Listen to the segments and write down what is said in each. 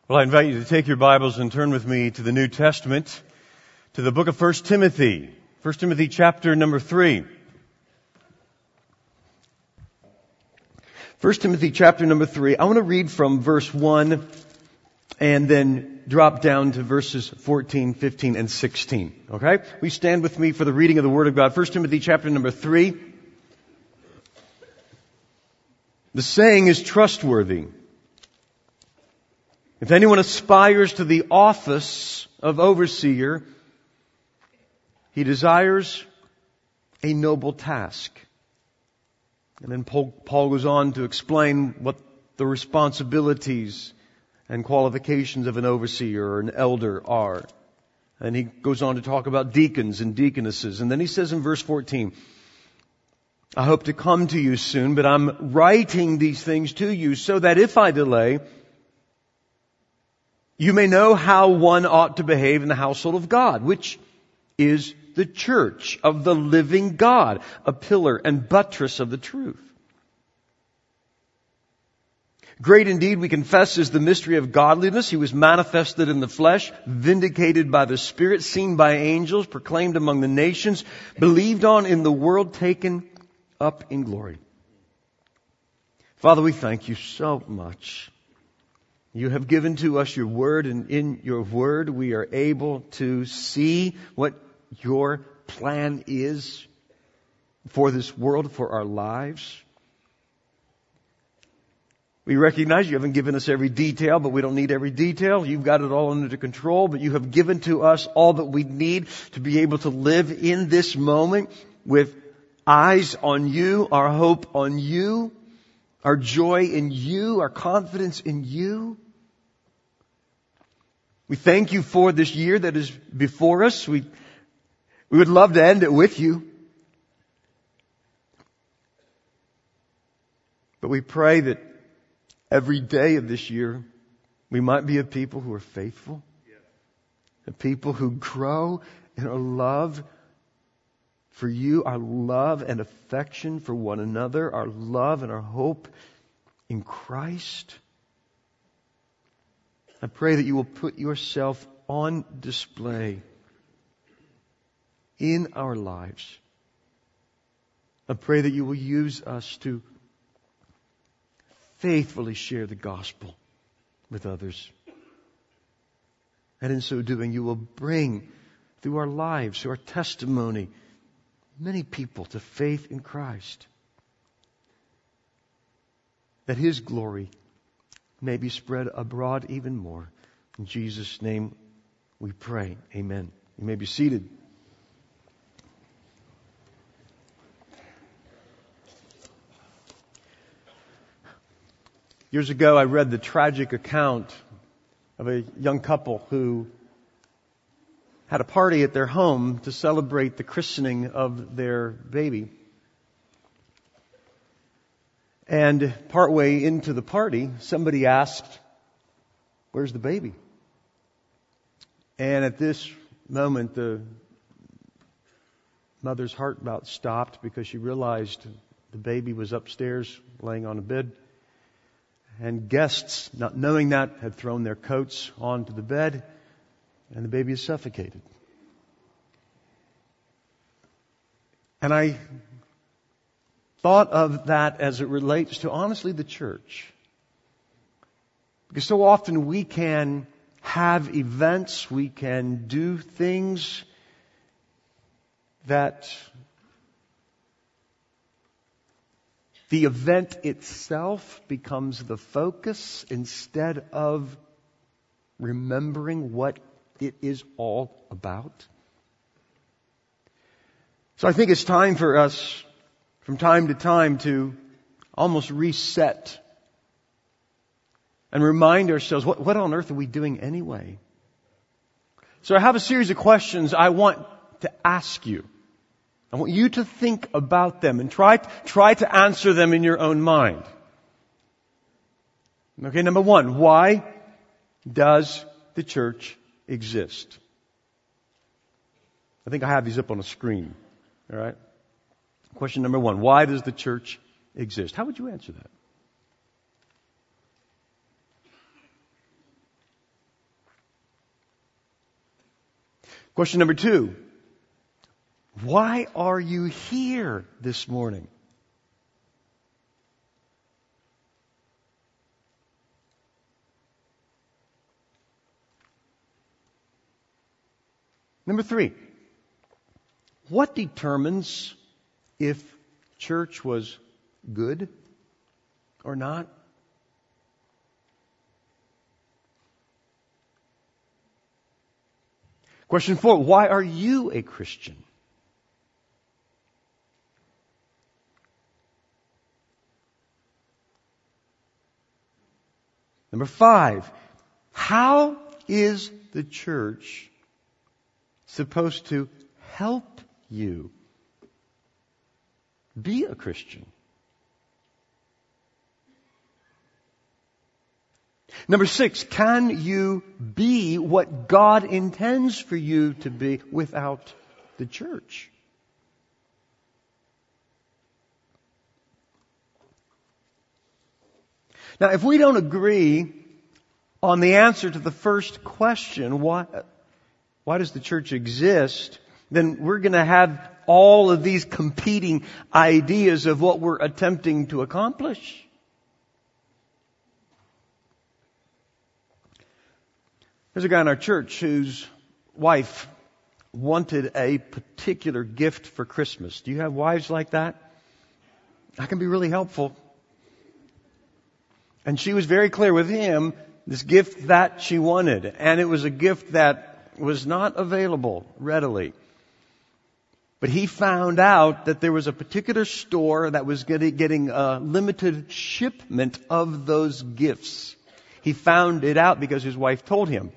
Well, I invite you to take your Bibles and turn with me to the New Testament, to the book of 1 Timothy. 1 Timothy chapter number 3. 1 Timothy chapter number 3. I want to read from verse 1 and then drop down to verses 14, 15, and 16. Okay? Please stand with me for the reading of the Word of God. 1 Timothy chapter number 3. The saying is trustworthy. If anyone aspires to the office of overseer, he desires a noble task. And then Paul goes on to explain what the responsibilities and qualifications of an overseer or an elder are. And he goes on to talk about deacons and deaconesses. And then he says in verse 14, I hope to come to you soon, but I'm writing these things to you so that if I delay, you may know how one ought to behave in the household of God, which is the church of the living God, a pillar and buttress of the truth. Great indeed, we confess, is the mystery of godliness. He was manifested in the flesh, vindicated by the Spirit, seen by angels, proclaimed among the nations, believed on in the world, taken up in glory. Father, we thank you so much. You have given to us your word, and in your word we are able to see what your plan is for this world, for our lives. We recognize you haven't given us every detail, but we don't need every detail. You've got it all under control, but you have given to us all that we need to be able to live in this moment with eyes on you, our hope on you, our joy in you, our confidence in you. We thank you for this year that is before us. We would love to end it with you. But we pray that every day of this year, we might be a people who are faithful, a people who grow in our love for you, our love and affection for one another, our love and our hope in Christ. I pray that you will put yourself on display in our lives. I pray that you will use us to faithfully share the gospel with others. And in so doing, you will bring through our lives, through our testimony, many people to faith in Christ. That His glory may be spread abroad even more. In Jesus' name we pray. Amen. You may be seated. Years ago, I read the tragic account of a young couple who had a party at their home to celebrate the christening of their baby. And partway into the party, somebody asked, "Where's the baby?" And at this moment, the mother's heart about stopped because she realized the baby was upstairs laying on a bed. And guests, not knowing that, had thrown their coats onto the bed, and the baby is suffocated. And I thought of that as it relates to, honestly, the church. Because so often we can have events, we can do things that the event itself becomes the focus instead of remembering what it is all about. So I think it's time for us, from time to time, to almost reset and remind ourselves, what on earth are we doing anyway? So I have a series of questions I want to ask you. I want you to think about them and try to answer them in your own mind. Okay, number one, why does the church exist? I think I have these up on the screen. All right? Question number one, why does the church exist? How would you answer that? Question number 2. Why are you here this morning? Number 3. What determines if church was good or not? Question 4. Why are you a Christian? Number 5. How is the church supposed to help you be a Christian? Number 6, can you be what God intends for you to be without the church? Now, if we don't agree on the answer to the first question, why does the church exist, then we're going to have all of these competing ideas of what we're attempting to accomplish. There's a guy in our church whose wife wanted a particular gift for Christmas. Do you have wives like that? That can be really helpful. And she was very clear with him, this gift that she wanted. And it was a gift that was not available readily. But he found out that there was a particular store that was getting a limited shipment of those gifts. He found it out because his wife told him.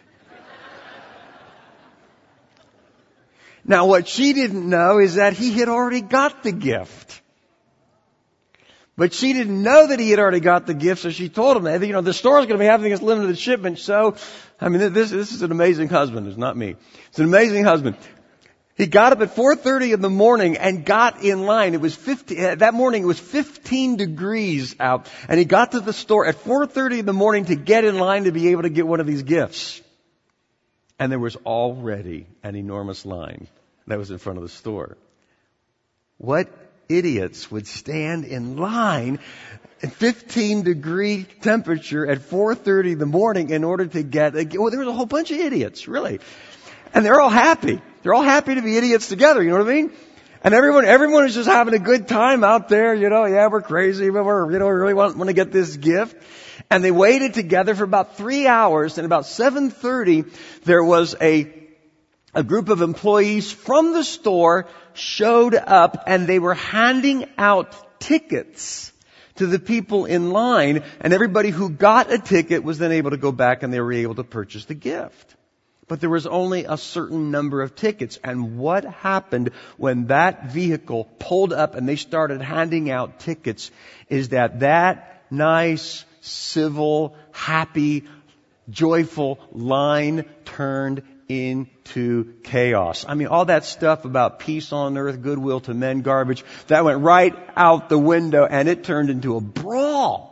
Now, what she didn't know is that he had already got the gift. But she didn't know that he had already got the gift, so she told him, the store's going to be having this limited shipment, so, this is an amazing husband. It's not me. It's an amazing husband. He got up at 4:30 in the morning and got in line. That morning it was 15 degrees out, and he got to the store at 4:30 in the morning to get in line to be able to get one of these gifts. And there was already an enormous line that was in front of the store. What idiots would stand in line at 15-degree temperature at 4:30 in the morning in order to get there was a whole bunch of idiots, really. And they're all happy. They're all happy to be idiots together, you know what I mean? And everyone is just having a good time out there, yeah, we're crazy, but we really want to get this gift. And they waited together for about 3 hours, and about 7:30, there was a group of employees from the store showed up, and they were handing out tickets to the people in line, and everybody who got a ticket was then able to go back and they were able to purchase the gift. But there was only a certain number of tickets. And what happened when that vehicle pulled up and they started handing out tickets is that nice, civil, happy, joyful line turned into chaos. All that stuff about peace on earth, goodwill to men, garbage, that went right out the window and it turned into a brawl.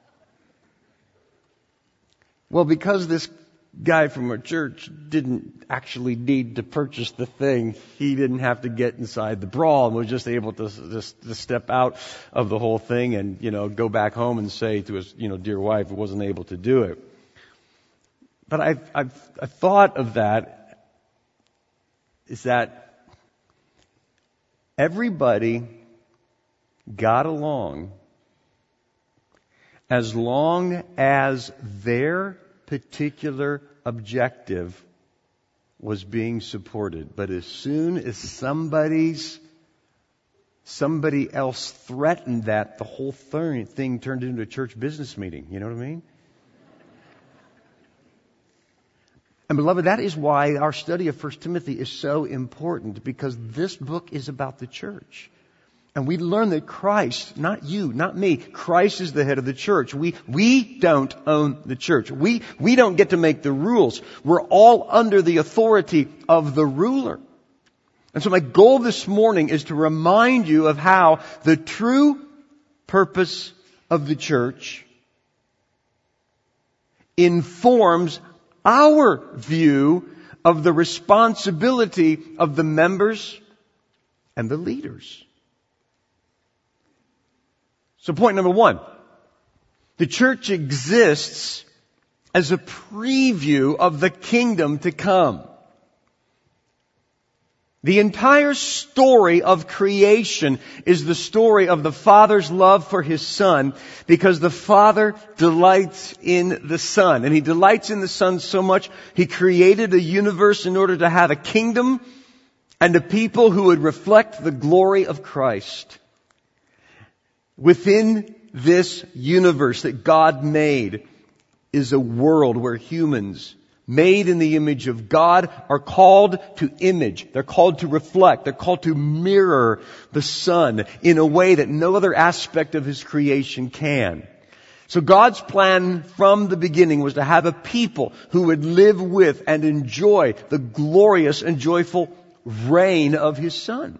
Well, because this guy from our church didn't actually need to purchase the thing, he didn't have to get inside the brawl and was just able to step out of the whole thing and, go back home and say to his, dear wife, he wasn't able to do it. But I've thought of that is that everybody got along as long as their particular objective was being supported. But as soon as somebody else threatened that, the whole thing turned into a church business meeting. You know what I mean? And beloved, that is why our study of 1 Timothy is so important, because this book is about the church. And we learn that Christ, not you, not me, Christ is the head of the church. We don't own the church. We don't get to make the rules. We're all under the authority of the ruler. And so my goal this morning is to remind you of how the true purpose of the church informs our view of the responsibility of the members and the leaders. So point number one, the church exists as a preview of the kingdom to come. The entire story of creation is the story of the Father's love for His Son, because the Father delights in the Son. And He delights in the Son so much, He created a universe in order to have a kingdom and a people who would reflect the glory of Christ. Within this universe that God made is a world where humans made in the image of God are called to image. They're called to reflect. They're called to mirror the Son in a way that no other aspect of His creation can. So God's plan from the beginning was to have a people who would live with and enjoy the glorious and joyful reign of His Son.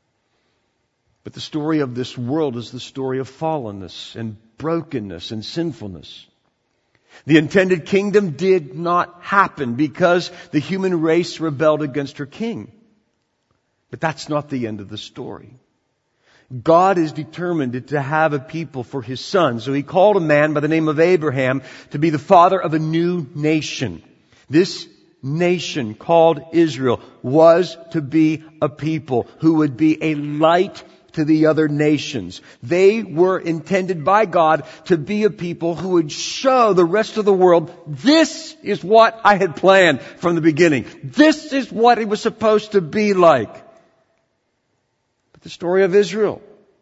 But the story of this world is the story of fallenness and brokenness and sinfulness. The intended kingdom did not happen because the human race rebelled against her king. But that's not the end of the story. God is determined to have a people for His Son. So He called a man by the name of Abraham to be the father of a new nation. This nation called Israel was to be a people who would be a light to the other nations. They were intended by God to be a people who would show the rest of the world, this is what I had planned from the beginning. This is what it was supposed to be like. But the story of Israel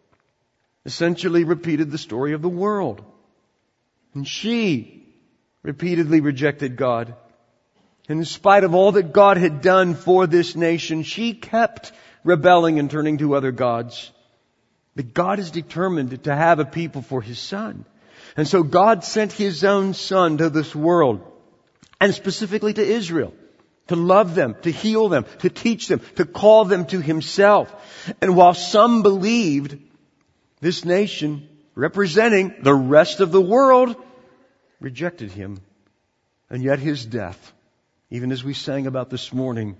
essentially repeated the story of the world. And she repeatedly rejected God. And in spite of all that God had done for this nation, she kept rebelling and turning to other gods. But God is determined to have a people for His Son. And so God sent His own Son to this world, and specifically to Israel, to love them, to heal them, to teach them, to call them to Himself. And while some believed, this nation, representing the rest of the world, rejected Him. And yet His death, even as we sang about this morning,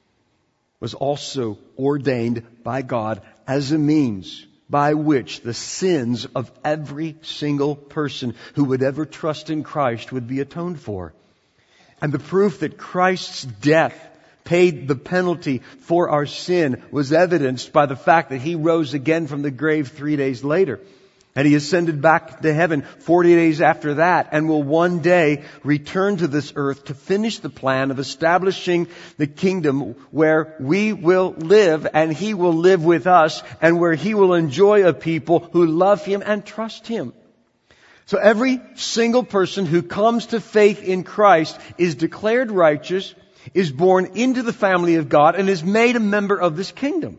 was also ordained by God as a means by which the sins of every single person who would ever trust in Christ would be atoned for. And the proof that Christ's death paid the penalty for our sin was evidenced by the fact that He rose again from the grave 3 days later. And He ascended back to heaven 40 days after that, and will one day return to this earth to finish the plan of establishing the kingdom where we will live and He will live with us, and where He will enjoy a people who love Him and trust Him. So every single person who comes to faith in Christ is declared righteous, is born into the family of God, and is made a member of this kingdom.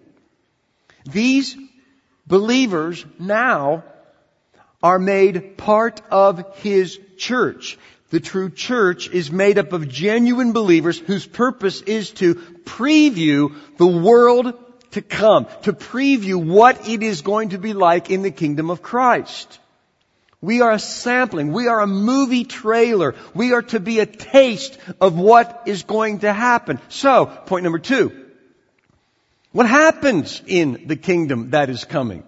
These believers now are made part of His church. The true church is made up of genuine believers whose purpose is to preview the world to come, to preview what it is going to be like in the kingdom of Christ. We are a sampling. We are a movie trailer. We are to be a taste of what is going to happen. So, point number 2. What happens in the kingdom that is coming?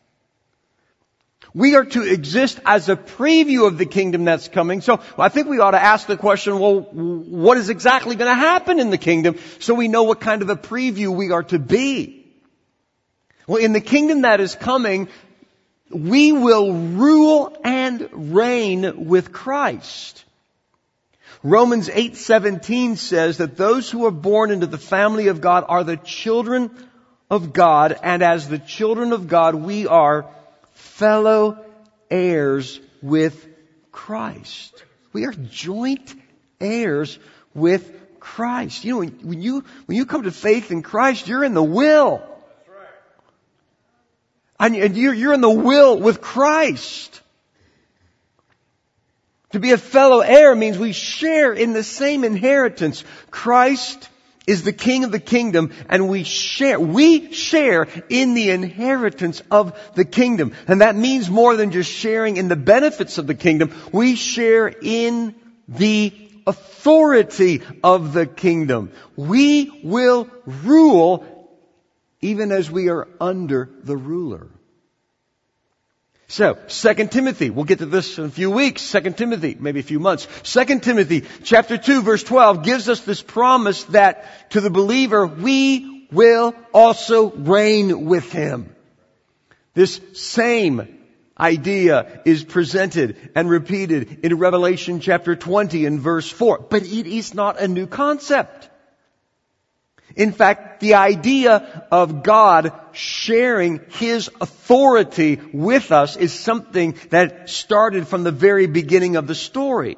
We are to exist as a preview of the kingdom that's coming. So I think we ought to ask the question, well, what is exactly going to happen in the kingdom, so we know what kind of a preview we are to be? Well, in the kingdom that is coming, we will rule and reign with Christ. Romans 8:17 says that those who are born into the family of God are the children of God, and as the children of God, we are fellow heirs with Christ. We are joint heirs with Christ. You know, when you come to faith in Christ, you're in the will. And you're in the will with Christ. To be a fellow heir means we share in the same inheritance. Christ is the King of the kingdom, and we share in the inheritance of the kingdom. And that means more than just sharing in the benefits of the kingdom. We share in the authority of the kingdom. We will rule even as we are under the ruler. So, 2 Timothy, we'll get to this in a few weeks. 2 Timothy, maybe a few months. 2 Timothy chapter 2 verse 12 gives us this promise that to the believer, we will also reign with him. This same idea is presented and repeated in Revelation chapter 20 and verse 4. But it is not a new concept. In fact, the idea of God sharing His authority with us is something that started from the very beginning of the story.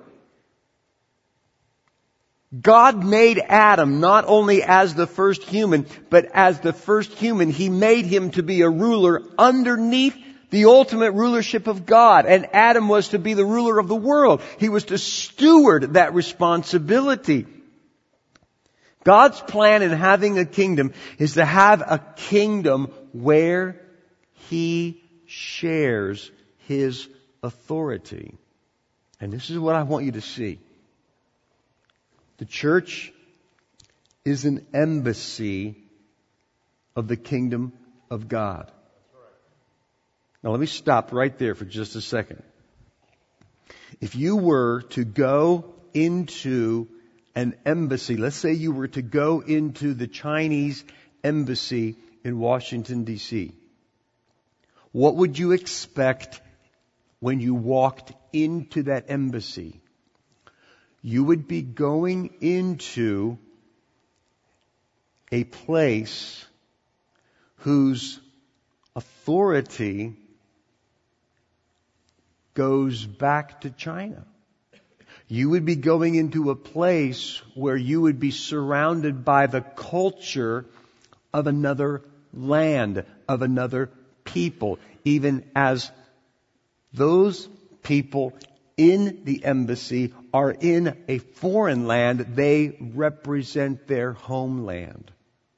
God made Adam not only as the first human, but as the first human, He made him to be a ruler underneath the ultimate rulership of God. And Adam was to be the ruler of the world. He was to steward that responsibility. God's plan in having a kingdom is to have a kingdom where He shares His authority. And this is what I want you to see. The church is an embassy of the kingdom of God. Now let me stop right there for just a second. If you were to go into an embassy, let's say you were to go into the Chinese embassy in Washington, D.C., what would you expect when you walked into that embassy? You would be going into a place whose authority goes back to China. You would be going into a place where you would be surrounded by the culture of another land, of another people, even as those people in the embassy are in a foreign land, they represent their homeland.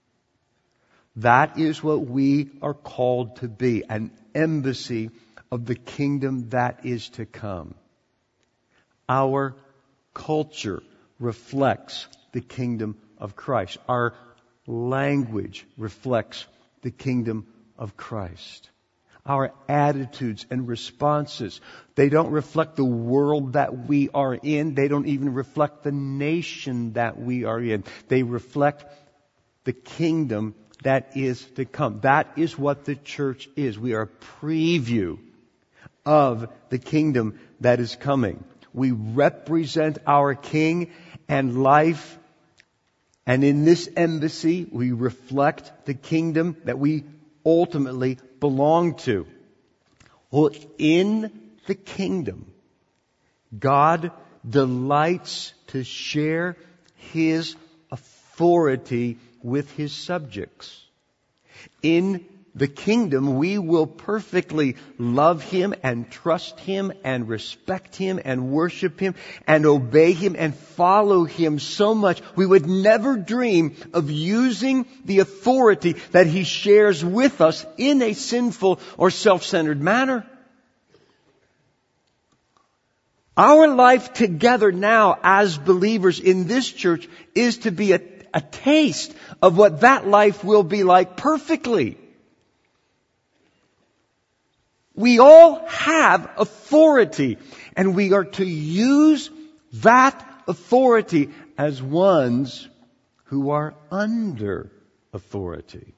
That is what we are called to be, an embassy of the kingdom that is to come. Our culture reflects the kingdom of Christ. Our language reflects the kingdom of Christ. Our attitudes and responses, they don't reflect the world that we are in. They don't even reflect the nation that we are in. They reflect the kingdom that is to come. That is what the church is. We are a preview of the kingdom that is coming. We represent our King and life. And in this embassy, we reflect the kingdom that we ultimately belong to. Well, in the kingdom, God delights to share His authority with His subjects. In the kingdom, we will perfectly love Him and trust Him and respect Him and worship Him and obey Him and follow Him so much we would never dream of using the authority that He shares with us in a sinful or self-centered manner. Our life together now as believers in this church is to be a taste of what that life will be like perfectly. We all have authority, and we are to use that authority as ones who are under authority.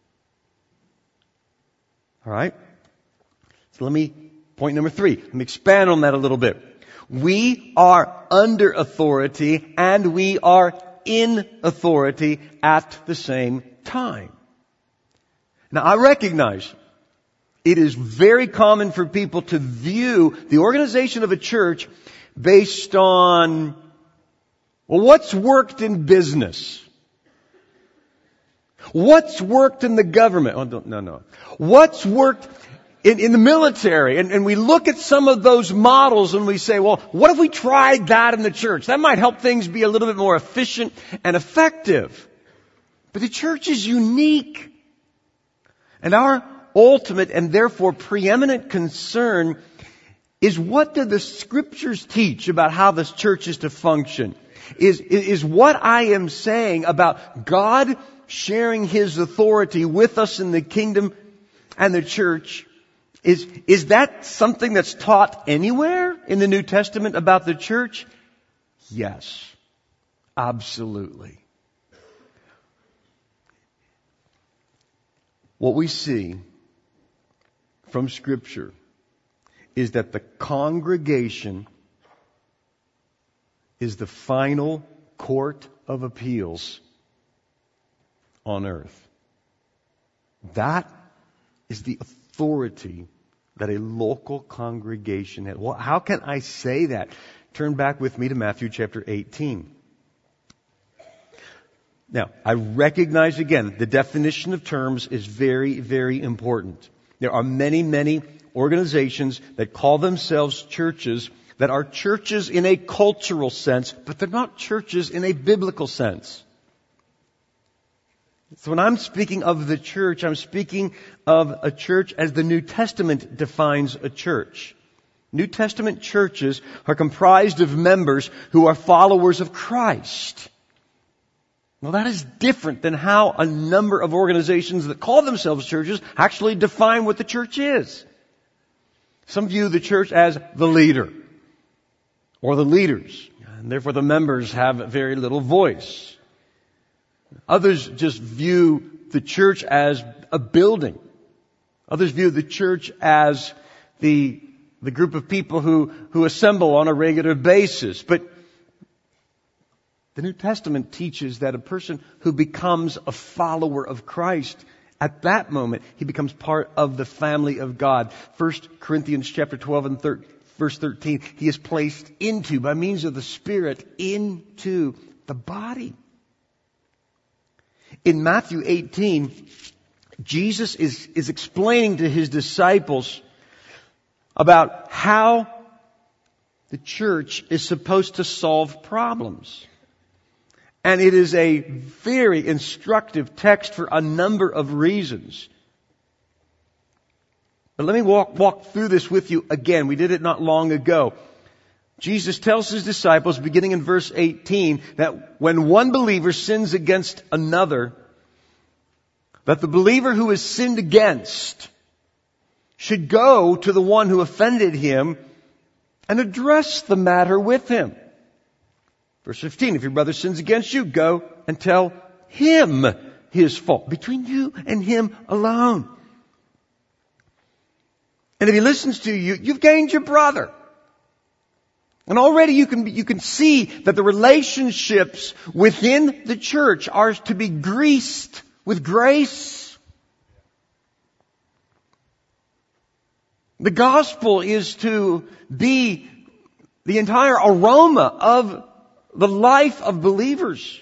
All right? So point number 3, let me expand on that a little bit. We are under authority and we are in authority at the same time. Now I recognize it is very common for people to view the organization of a church based on, well, what's worked in business? What's worked in the government? Oh, no. What's worked in the military? And we look at some of those models and we say, well, what if we tried that in the church? That might help things be a little bit more efficient and effective. But the church is unique. And our ultimate and therefore preeminent concern is, what do the Scriptures teach about how this church is to function? is what I am saying about God sharing His authority with us in the kingdom and the church. Is that something that's taught anywhere in the New Testament about the church? Yes, absolutely. What we see from Scripture is that the congregation is the final court of appeals on earth. That is the authority that a local congregation has. Well, how can I say that? Turn back with me to Matthew chapter 18. Now, I recognize again, the definition of terms is very, very important. There are many, many organizations that call themselves churches that are churches in a cultural sense, but they're not churches in a biblical sense. So when I'm speaking of the church, I'm speaking of a church as the New Testament defines a church. New Testament churches are comprised of members who are followers of Christ. Well, that is different than how a number of organizations that call themselves churches actually define what the church is. Some view the church as the leader or the leaders, and therefore the members have very little voice. Others just view the church as a building. Others view the church as the group of people who assemble on a regular basis. But the New Testament teaches that a person who becomes a follower of Christ, at that moment, he becomes part of the family of God. 1 Corinthians chapter 12 and verse 13, he is placed into, by means of the Spirit, into the body. In Matthew 18, Jesus is explaining to His disciples about how the church is supposed to solve problems. And it is a very instructive text for a number of reasons. But let me walk through this with you again. We did it not long ago. Jesus tells His disciples, beginning in verse 18, that when one believer sins against another, that the believer who is sinned against should go to the one who offended him and address the matter with him. Verse 15, if your brother sins against you, go and tell him his fault, between you and him alone. And if he listens to you, you've gained your brother. And already you can see that the relationships within the church are to be greased with grace. The gospel is to be the entire aroma of the life of believers.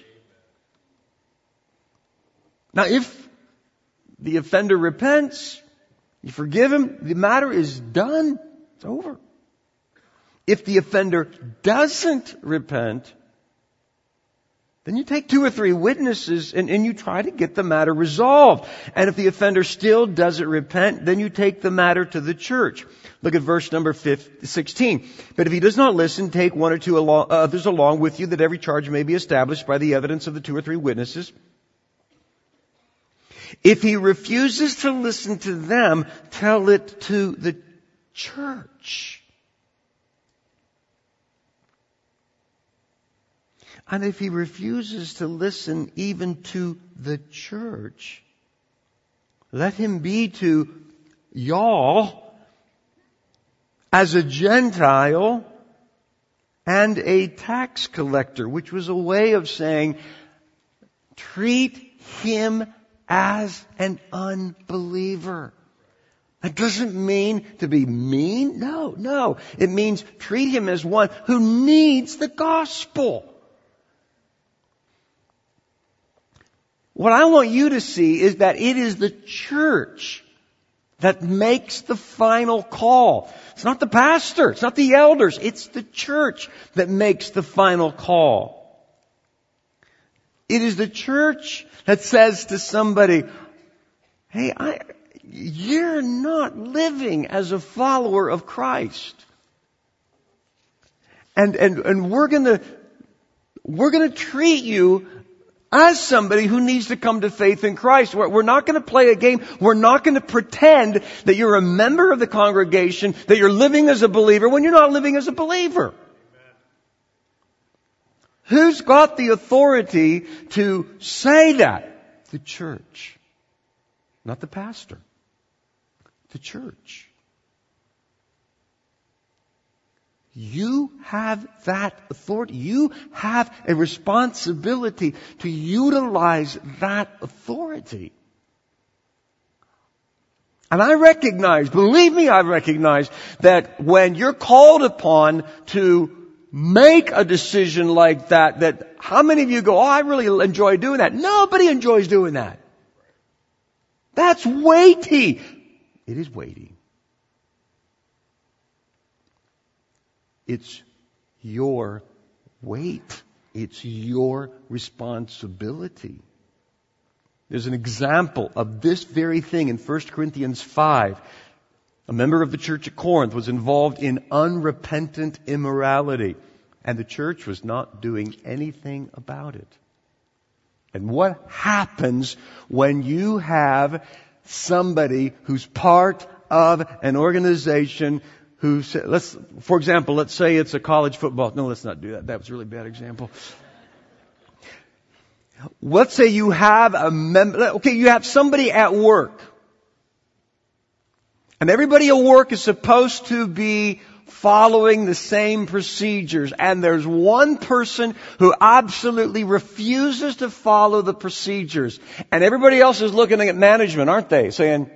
Now, if the offender repents, you forgive him, the matter is done. It's over. If the offender doesn't repent, then you take 2 or 3 witnesses and you try to get the matter resolved. And if the offender still doesn't repent, then you take the matter to the church. Look at verse number 16. But if he does not listen, take 1 or 2 others along with you, that every charge may be established by the evidence of the 2 or 3 witnesses. If he refuses to listen to them, tell it to the church. And if he refuses to listen even to the church, let him be to y'all as a Gentile and a tax collector, which was a way of saying, treat him as an unbeliever. That doesn't mean to be mean. No. It means treat him as one who needs the gospel. What I want you to see is that it is the church that makes the final call. It's not the pastor. It's not the elders. It's the church that makes the final call. It is the church that says to somebody, hey, you're not living as a follower of Christ. And we're we're going to treat you as somebody who needs to come to faith in Christ. We're not going to play a game. We're not going to pretend that you're a member of the congregation, that you're living as a believer when you're not living as a believer. Who's got the authority to say that? The church. Not the pastor. The church. You have that authority. You have a responsibility to utilize that authority. And I recognize, believe me, I recognize that when you're called upon to make a decision like that how many of you go, oh, I really enjoy doing that. Nobody enjoys doing that. That's weighty. It is weighty. It's your weight. It's your responsibility. There's an example of this very thing in 1 Corinthians 5. A member of the church at Corinth was involved in unrepentant immorality, and the church was not doing anything about it. And what happens when you have somebody who's part of an organization who, for example, let's say it's a college football. No, let's not do that. That was a really bad example. Let's say you have you have somebody at work. And everybody at work is supposed to be following the same procedures. And there's one person who absolutely refuses to follow the procedures. And everybody else is looking at management, aren't they? Saying,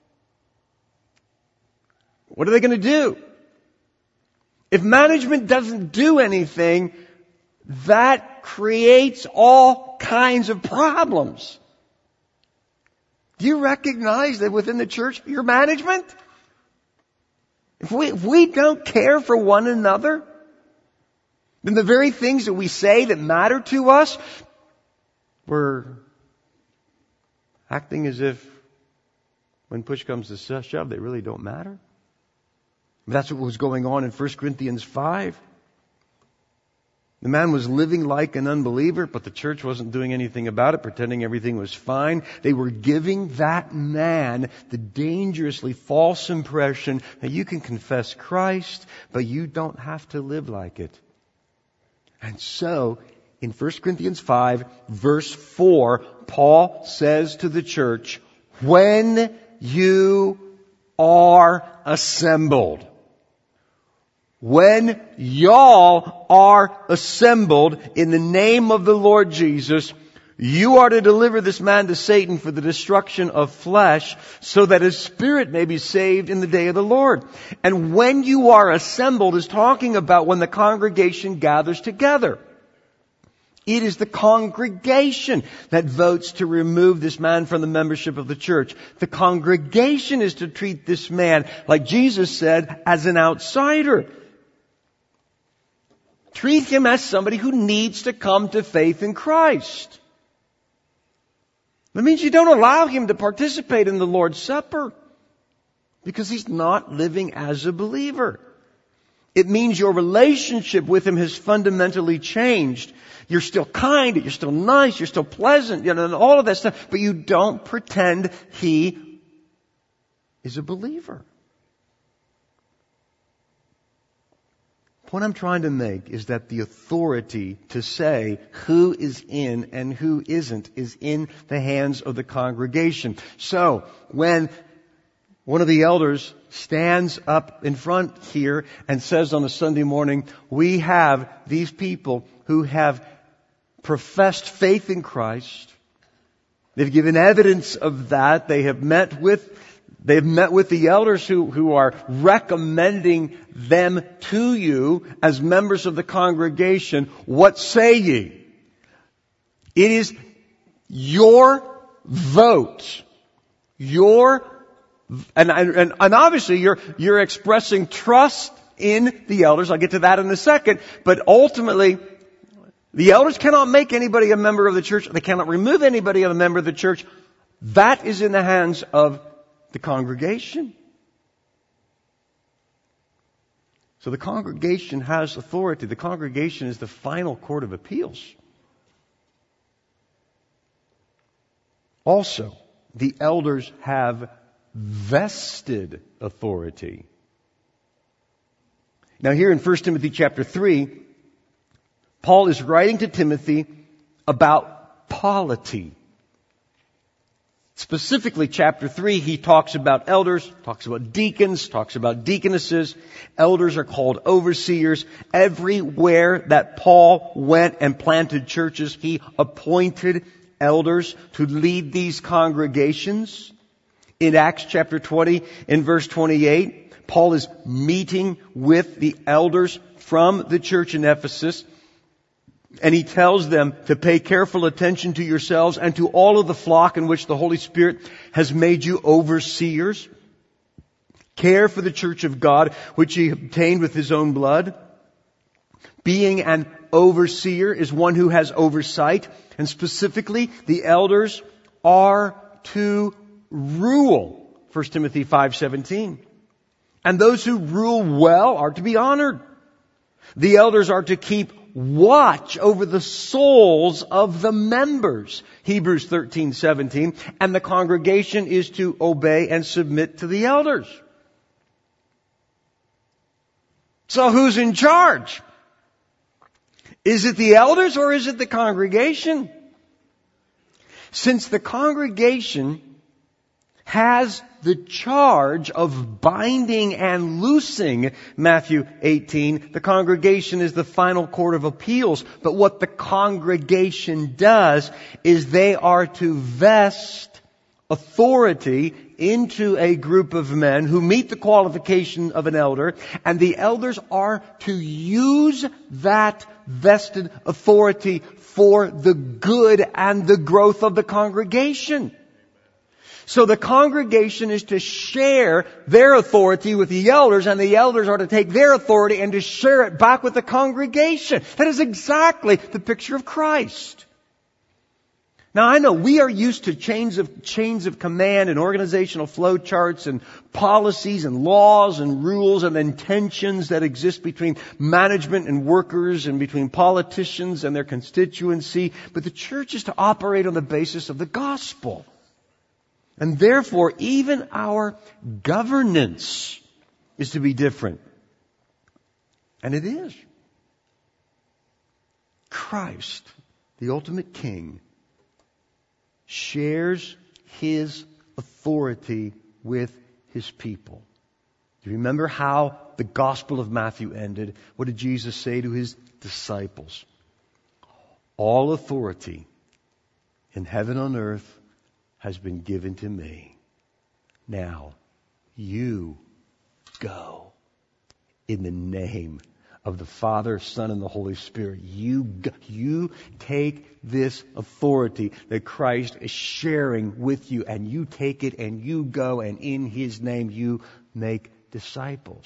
what are they going to do? If management doesn't do anything, that creates all kinds of problems. Do you recognize that within the church, your management, if we don't care for one another, then the very things that we say that matter to us, we're acting as if when push comes to shove, they really don't matter. That's what was going on in 1 Corinthians 5. The man was living like an unbeliever, but the church wasn't doing anything about it, pretending everything was fine. They were giving that man the dangerously false impression that you can confess Christ, but you don't have to live like it. And so, in 1 Corinthians 5, verse 4, Paul says to the church, when you are assembled, when y'all are assembled in the name of the Lord Jesus, you are to deliver this man to Satan for the destruction of flesh, so that his spirit may be saved in the day of the Lord. And when you are assembled is talking about when the congregation gathers together. It is the congregation that votes to remove this man from the membership of the church. The congregation is to treat this man, like Jesus said, as an outsider. Treat him as somebody who needs to come to faith in Christ. That means you don't allow him to participate in the Lord's Supper because he's not living as a believer. It means your relationship with him has fundamentally changed. You're still kind, you're still nice, you're still pleasant, and all of that stuff, but you don't pretend he is a believer. What I'm trying to make is that the authority to say who is in and who isn't is in the hands of the congregation. So, when one of the elders stands up in front here and says on a Sunday morning, we have these people who have professed faith in Christ. They've given evidence of that. They have met with the elders who are recommending them to you as members of the congregation. What say ye? It is your vote. And obviously you're expressing trust in the elders. I'll get to that in a second. But ultimately, the elders cannot make anybody a member of the church. They cannot remove anybody a member of the church. That is in the hands of the congregation. So the congregation has authority. The congregation is the final court of appeals. Also, the elders have vested authority. Now here in 1 Timothy chapter 3, Paul is writing to Timothy about polity. Specifically, chapter 3, he talks about elders, talks about deacons, talks about deaconesses. Elders are called overseers. Everywhere that Paul went and planted churches, he appointed elders to lead these congregations. In Acts chapter 20, in verse 28, Paul is meeting with the elders from the church in Ephesus. And he tells them to pay careful attention to yourselves and to all of the flock in which the Holy Spirit has made you overseers. Care for the church of God, which he obtained with his own blood. Being an overseer is one who has oversight. And specifically, the elders are to rule. 1 Timothy 5:17. And those who rule well are to be honored. The elders are to keep watch over the souls of the members. Hebrews 13:17. And the congregation is to obey and submit to the elders. So who's in charge? Is it the elders or is it the congregation? Since the congregation has the charge of binding and loosing, Matthew 18, the congregation is the final court of appeals. But what the congregation does is they are to vest authority into a group of men who meet the qualification of an elder, and the elders are to use that vested authority for the good and the growth of the congregation. So the congregation is to share their authority with the elders, and the elders are to take their authority and to share it back with the congregation. That is exactly the picture of Christ. Now I know we are used to chains of command and organizational flow charts and policies and laws and rules and then tensions that exist between management and workers and between politicians and their constituency. But the church is to operate on the basis of the gospel. And therefore, even our governance is to be different. And it is. Christ, the ultimate King, shares His authority with His people. Do you remember how the Gospel of Matthew ended? What did Jesus say to His disciples? All authority in heaven and on earth has been given to me. Now, you go in the name of the Father, Son, and the Holy Spirit. You take this authority that Christ is sharing with you, and you take it and you go, and in His name you make disciples.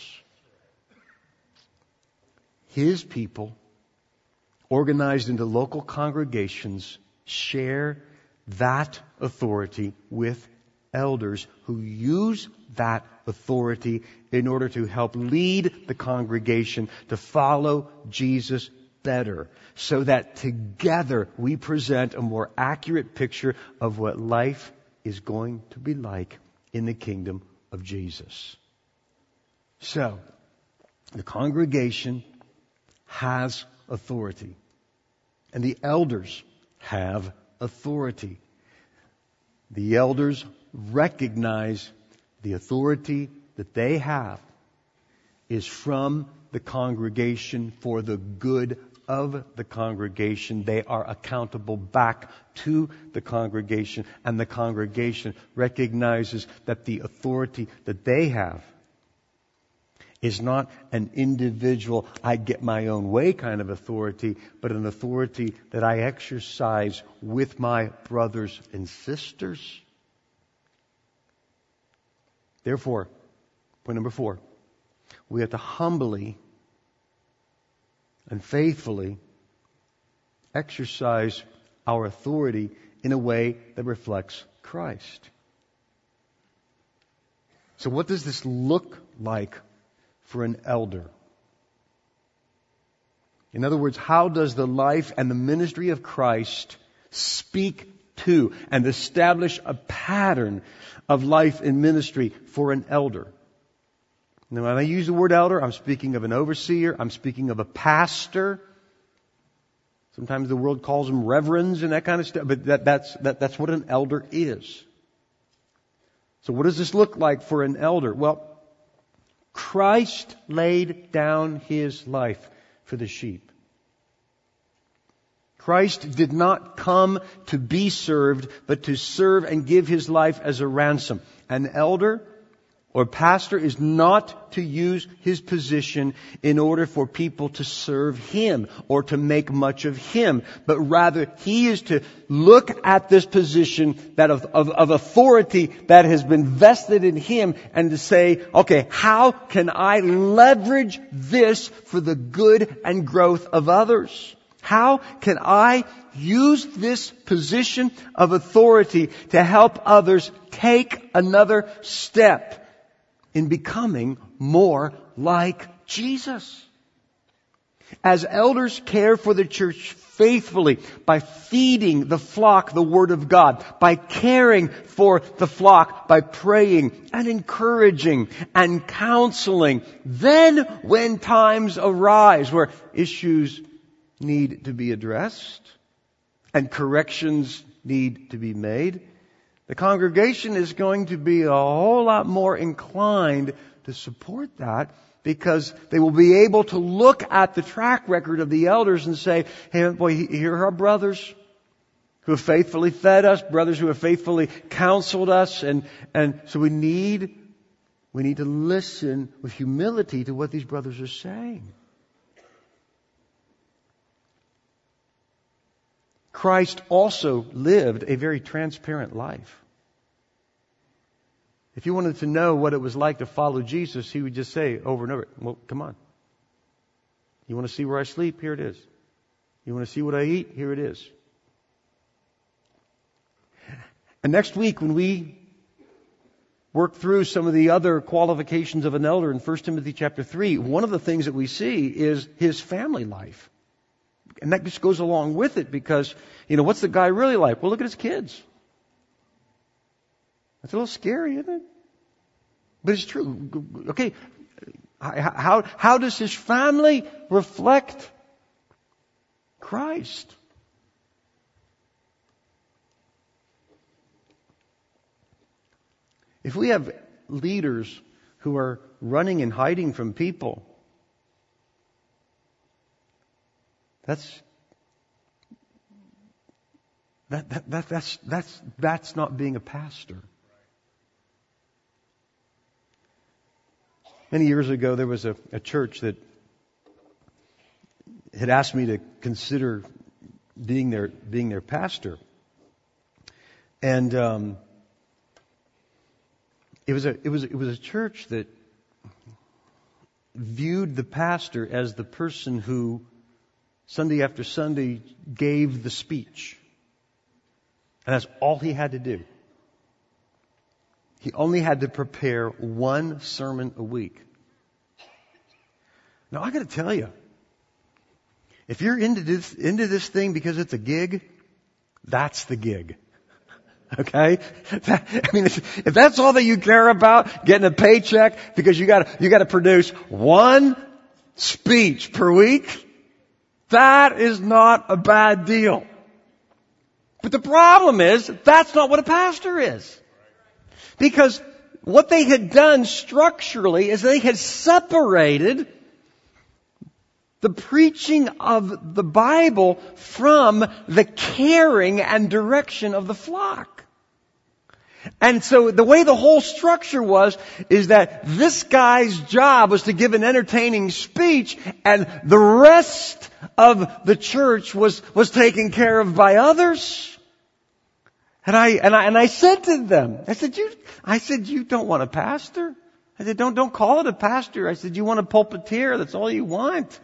His people, organized into local congregations, share that authority with elders who use that authority in order to help lead the congregation to follow Jesus better, so that together we present a more accurate picture of what life is going to be like in the kingdom of Jesus. So, the congregation has authority, and the elders have authority. The elders recognize the authority that they have is from the congregation for the good of the congregation. They are accountable back to the congregation, and the congregation recognizes that the authority that they have is not an individual, I get my own way kind of authority, but an authority that I exercise with my brothers and sisters. Therefore, point number 4, we have to humbly and faithfully exercise our authority in a way that reflects Christ. So what does this look like for an elder? In other words, how does the life and the ministry of Christ speak to and establish a pattern of life and ministry for an elder? Now, when I use the word elder, I'm speaking of an overseer. I'm speaking of a pastor. Sometimes the world calls them reverends and that kind of stuff, but that's what an elder is. So what does this look like for an elder? Well, Christ laid down His life for the sheep. Christ did not come to be served, but to serve and give His life as a ransom. An elder or pastor is not to use his position in order for people to serve him or to make much of him, but rather he is to look at this position that of authority that has been vested in him and to say, okay, how can I leverage this for the good and growth of others? How can I use this position of authority to help others take another step in becoming more like Jesus? As elders care for the church faithfully by feeding the flock the Word of God, by caring for the flock, by praying and encouraging and counseling, then when times arise where issues need to be addressed and corrections need to be made, the congregation is going to be a whole lot more inclined to support that, because they will be able to look at the track record of the elders and say, hey, boy, here are our brothers who have faithfully fed us, brothers who have faithfully counseled us, and so we need to listen with humility to what these brothers are saying. Christ also lived a very transparent life. If you wanted to know what it was like to follow Jesus, He would just say over and over, well, come on. You want to see where I sleep? Here it is. You want to see what I eat? Here it is. And next week, when we work through some of the other qualifications of an elder in 1 Timothy chapter 3, one of the things that we see is his family life. And that just goes along with it because, what's the guy really like? Well, look at his kids. That's a little scary, isn't it? But it's true. Okay, how does his family reflect Christ? If we have leaders who are running and hiding from people, that's not being a pastor. Many years ago, there was a church that had asked me to consider being their pastor, and it was a church that viewed the pastor as the person who Sunday after Sunday gave the speech. And that's all he had to do. He only had to prepare one sermon a week. Now, I got to tell you, if you're into this thing because it's a gig, that's the gig. Okay? If that's all that you care about, getting a paycheck because you got to produce one speech per week, that is not a bad deal. But the problem is, that's not what a pastor is. Because what they had done structurally is they had separated the preaching of the Bible from the caring and direction of the flock. And so the way the whole structure is that this guy's job was to give an entertaining speech, and the rest of the church was taken care of by others. And I said to them, I said, you don't want a pastor. I said, don't call it a pastor. I said, you want a pulpiteer. That's all you want.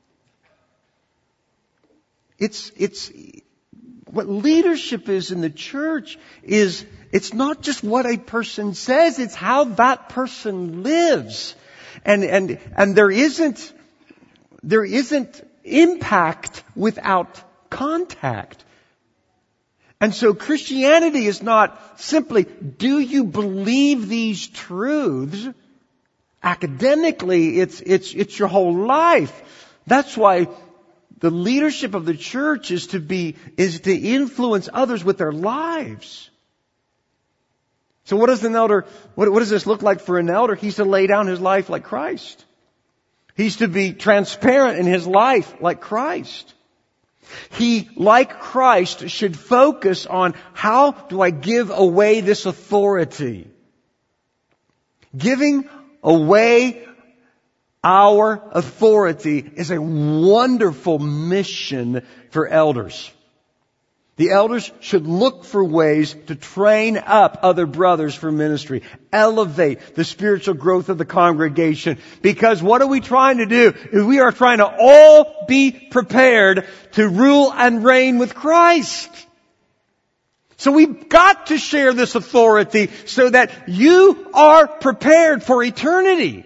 It's what leadership is in the church is, it's not just what a person says, it's how that person lives. And there isn't impact without contact. And so Christianity is not simply, do you believe these truths? Academically, it's your whole life. That's why the leadership of the church is to influence others with their lives. So what does an elder, what does this look like for an elder? He's to lay down his life like Christ. He's to be transparent in his life like Christ. He, like Christ, should focus on how do I give away this authority? Giving away our authority is a wonderful mission for elders. The elders should look for ways to train up other brothers for ministry, elevate the spiritual growth of the congregation. Because what are we trying to do? We are trying to all be prepared to rule and reign with Christ. So we've got to share this authority so that you are prepared for eternity.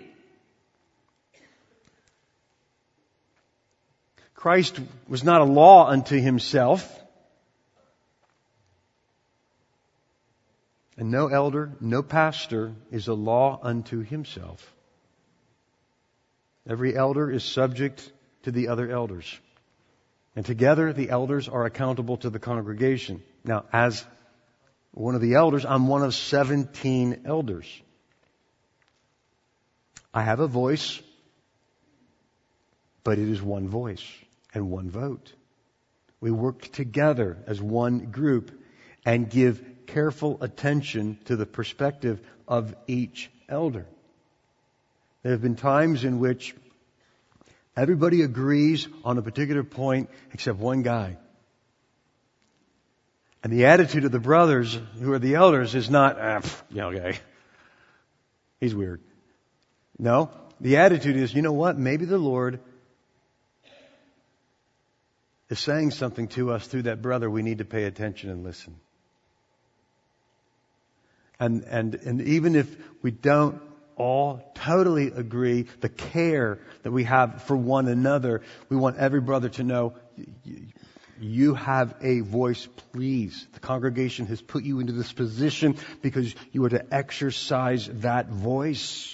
Christ was not a law unto himself. And no elder, no pastor is a law unto himself. Every elder is subject to the other elders. And together the elders are accountable to the congregation. Now, as one of the elders, I'm one of 17 elders. I have a voice, but it is one voice and one vote. We work together as one group and give careful attention to the perspective of each elder. There have been times in which everybody agrees on a particular point except one guy. And the attitude of the brothers who are the elders is not, okay, he's weird. No, the attitude is, you know what, maybe the Lord is saying something to us through that brother. We need to pay attention and listen. And even if we don't all totally agree, the care that we have for one another, we want every brother to know, you have a voice, please. The congregation has put you into this position because you are to exercise that voice.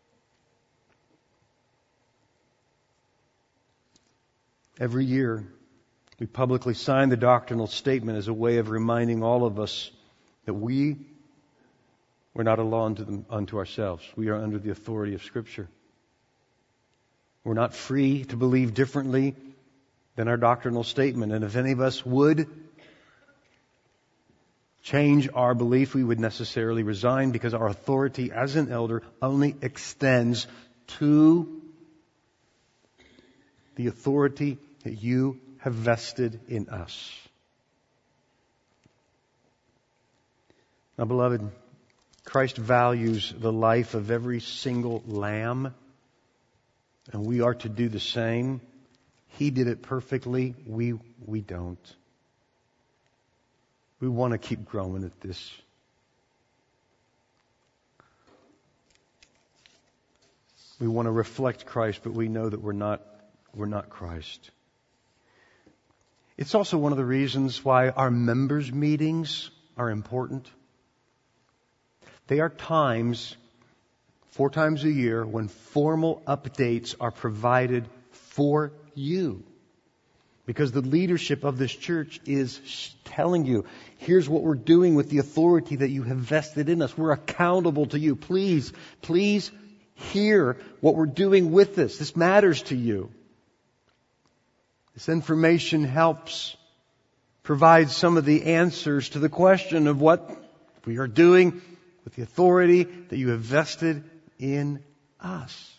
Every year, we publicly sign the doctrinal statement as a way of reminding all of us that we're not a law unto ourselves. We are under the authority of Scripture. We're not free to believe differently than our doctrinal statement. And if any of us would change our belief, we would necessarily resign, because our authority as an elder only extends to the authority that you have vested in us. Now, beloved, Christ values the life of every single lamb, and we are to do the same. He did it perfectly. We don't. We want to keep growing at this. We want to reflect Christ, but we know that we're not Christ. It's also one of the reasons why our members' meetings are important. They are times, 4 times a year, when formal updates are provided for you. Because the leadership of this church is telling you, here's what we're doing with the authority that you have vested in us. We're accountable to you. Please hear what we're doing with this. This matters to you. This information helps provide some of the answers to the question of what we are doing with the authority that you have vested in us.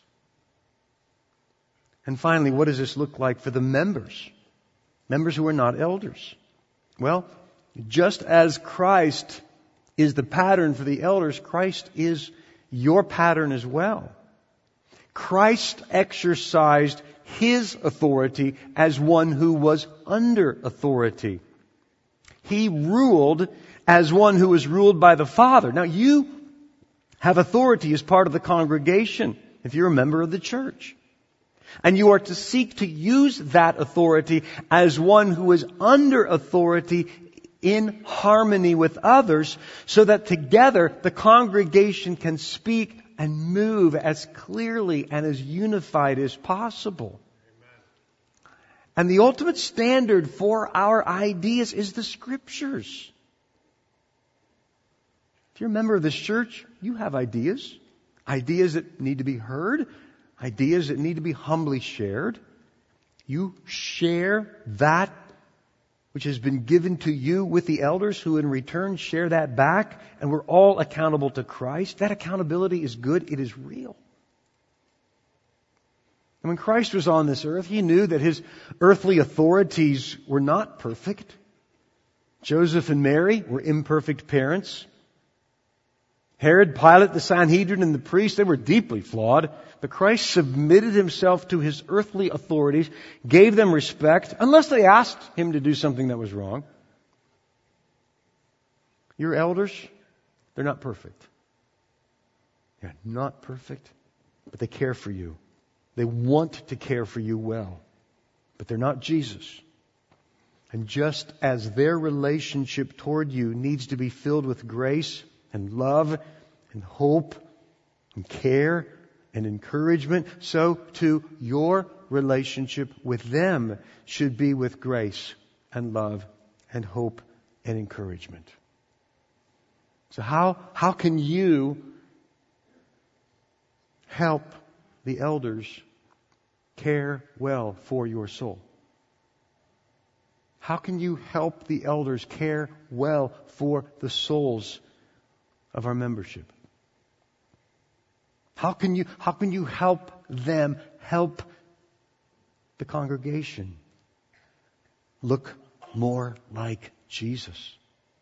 And finally, what does this look like for the members? Members who are not elders. Well, just as Christ is the pattern for the elders, Christ is your pattern as well. Christ exercised His authority as one who was under authority. He ruled as one who was ruled by the Father. Now, you have authority as part of the congregation if you're a member of the church. And you are to seek to use that authority as one who is under authority in harmony with others, so that together the congregation can speak and move as clearly and as unified as possible. Amen. And the ultimate standard for our ideas is the Scriptures. If you're a member of this church, you have ideas. Ideas that need to be heard. Ideas that need to be humbly shared. You share that which has been given to you with the elders, who in return share that back, and we're all accountable to Christ. That accountability is good. It is real. And when Christ was on this earth, He knew that His earthly authorities were not perfect. Joseph and Mary were imperfect parents. Herod, Pilate, the Sanhedrin, and the priests, they were deeply flawed. But Christ submitted Himself to His earthly authorities, gave them respect, unless they asked Him to do something that was wrong. Your elders, they're not perfect. They're not perfect, but they care for you. They want to care for you well. But they're not Jesus. And just as their relationship toward you needs to be filled with grace and love and hope and care and encouragement, so too your relationship with them should be with grace and love and hope and encouragement. So how can you help the elders care well for your soul? How can you help the elders care well for the souls of our membership? How can you help them help the congregation look more like Jesus?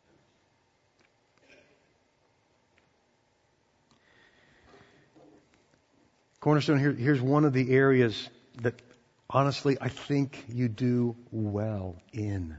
Cornerstone, here's one of the areas that honestly I think you do well in.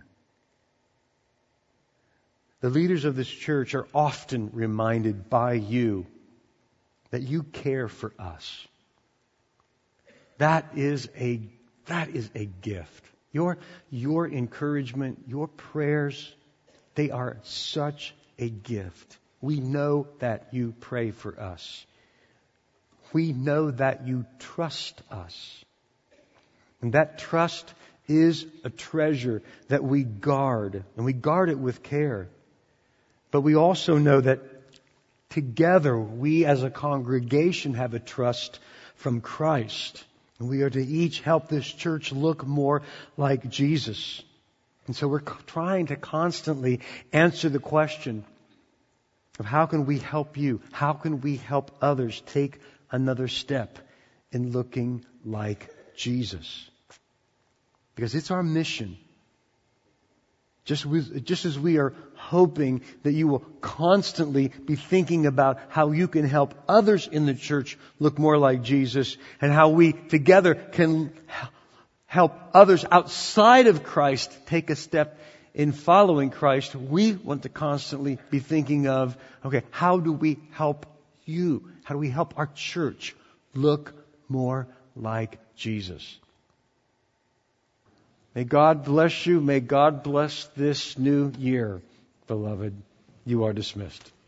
The leaders of this church are often reminded by you that you care for us. That is a gift. Your encouragement, your prayers, they are such a gift. We know that you pray for us. We know that you trust us. And that trust is a treasure that we guard, and we guard it with care. But we also know that together we as a congregation have a trust from Christ. And we are to each help this church look more like Jesus. And so we're trying to constantly answer the question of how can we help you? How can we help others take another step in looking like Jesus? Because it's our mission. Just as we are hoping that you will constantly be thinking about how you can help others in the church look more like Jesus, and how we together can help others outside of Christ take a step in following Christ, we want to constantly be thinking of, okay, how do we help you? How do we help our church look more like Jesus? May God bless you. May God bless this new year, beloved. You are dismissed.